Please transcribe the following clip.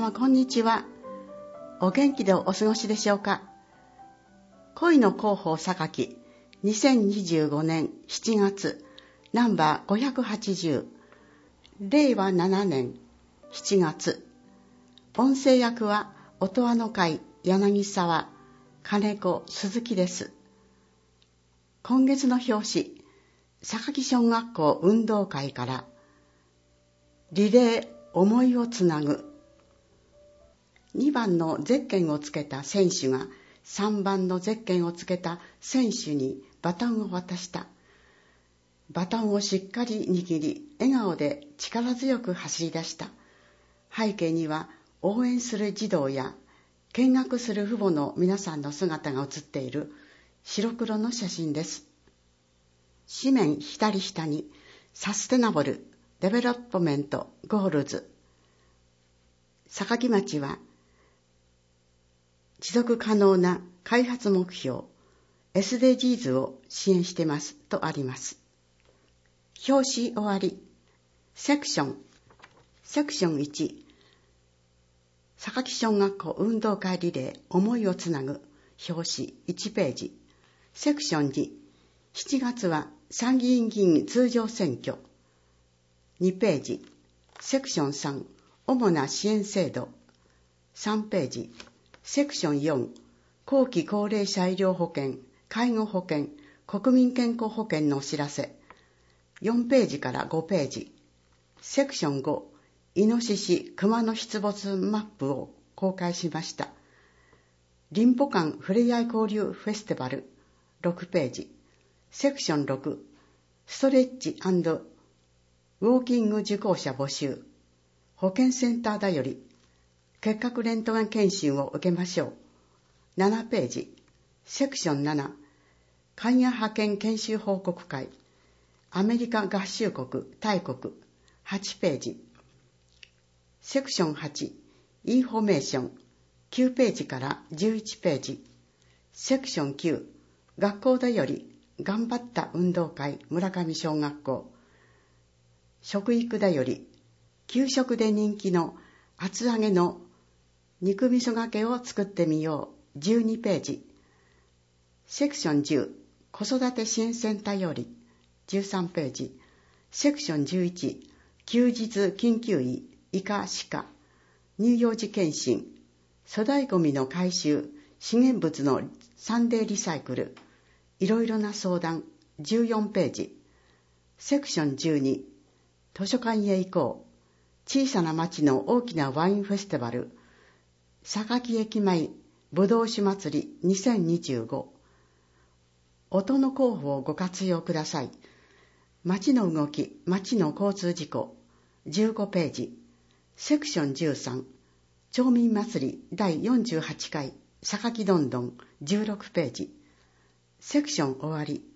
様こんにちは。お元気でお過ごしでしょうか。恋の広報榊2025年7月ナンバー580、令和7年7月。音声役は音羽の会柳沢金子鈴木です。今月の表紙、榊小学校運動会からリレー思いをつなぐ。2番のゼッケンをつけた選手が3番のゼッケンをつけた選手にバトンを渡した。バトンをしっかり握り、笑顔で力強く走り出した。背景には応援する児童や見学する父母の皆さんの姿が写っている白黒の写真です。紙面左下にサステナブルデベロップメントゴールズ。榊町は持続可能な開発目標 SDGs を支援してますとあります。表紙終わり。セクション1、榊小学校運動会リレー思いをつなぐ。表紙1ページ。セクション2、7月は参議院議員通常選挙。2ページ。セクション3、主な支援制度。3ページ。セクション4、後期高齢者医療保険、介護保険、国民健康保険のお知らせ。4ページから5ページ。セクション5、イノシシ、クマの出没マップを公開しました。林保館ふれあい交流フェスティバル。6ページ。セクション6、ストレッチ&ウォーキング受講者募集。保健センターだより結核レントゲン検診を受けましょう。7ページ。セクション7、海外派遣研修報告会。アメリカ合衆国、タイ国。8ページ。セクション8、インフォメーション。9ページから11ページ。セクション9、学校だより頑張った運動会村上小学校。食育だより給食で人気の厚揚げの肉味噌がけを作ってみよう。12ページ。セクション10、子育て支援センターより。13ページ。セクション11、休日緊急医医科歯科乳幼児検診。粗大ごみの回収、資源物のサンデーリサイクル。いろいろな相談。14ページ。セクション12、図書館へ行こう。小さな町の大きなワインフェスティバル。榊駅前ぶどう酒祭り2025。音の候補をご活用ください。町の動き、町の交通事故。15ページ。セクション13、町民祭り第48回榊どんどん。16ページ。セクション終わり。